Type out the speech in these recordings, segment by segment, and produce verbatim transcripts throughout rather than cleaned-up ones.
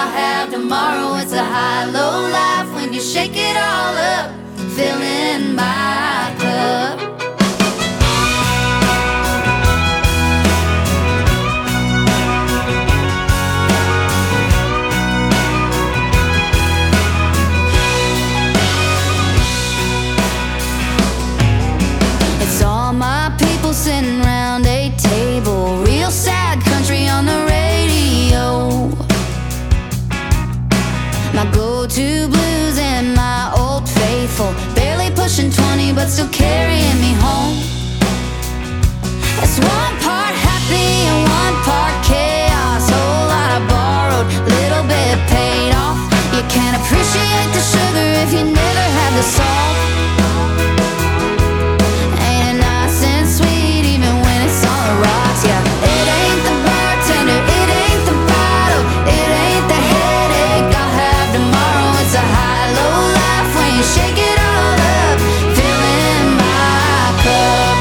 I'll have tomorrow. It's a high-low life when you shake it all up, filling my cup. It's all my people sitting round a table, real sad country on the radio. My go-to blues and my old faithful, barely pushing twenty but still carrying me home. It's one part happy and one part chaos, whole lot of borrowed, little bit paid off. You can't appreciate the sugar if you never had the salt. Ain't it nice and sweet even when it's on the rocks, yeah. It ain't the bartender, it ain't the bottle, it ain't the headache I'll have tomorrow. It's a high-low life when you shake it all up, filling my cup.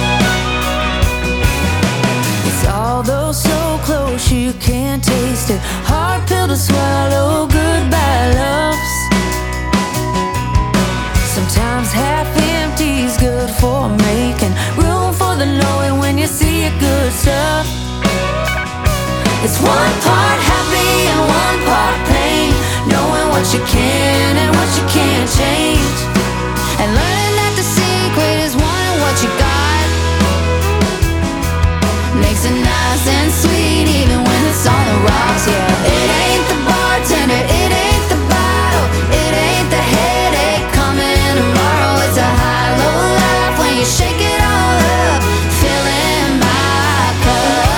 It's all those so close you can't taste it, hard pill to swallow, goodbye loves. Sometimes half empty's good for making room for the knowing when you see a good stuff. It's one part happy and one part pain, knowing what you can and what you can't change, and learning that the secret is wanting what you got. Makes it nice and sweet even when it's on the rocks, yeah. It ain't the bartender, it ain't the bottle, it ain't the headache coming tomorrow. It's a high-low life when you shake it all up, filling my cup.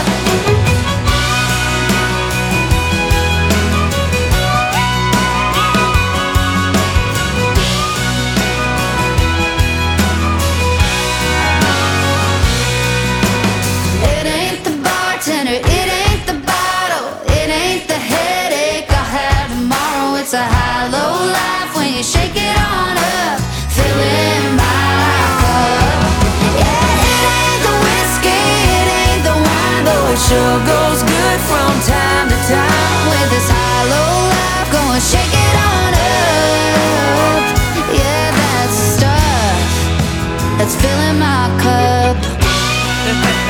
It ain't the bartender, it ain't the bottle, it ain't the headache I'll have tomorrow. It's a high-low life when you shake it on up, filling my cup. Yeah, it ain't the whiskey, it ain't the wine, though it sure goes good from time to time. With this high-low life, go and shake it on up. Yeah, that's stuff that's filling my cup.